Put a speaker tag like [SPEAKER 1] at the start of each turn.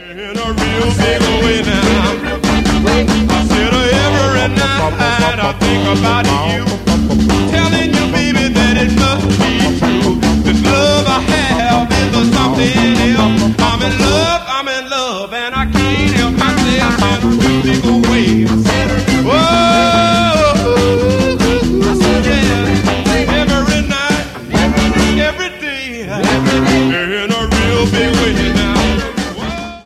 [SPEAKER 1] In a real big way now. I said every night I think about you, telling you, baby, that it must be true. This love I have is something else. I'm in love, and I can't help myself.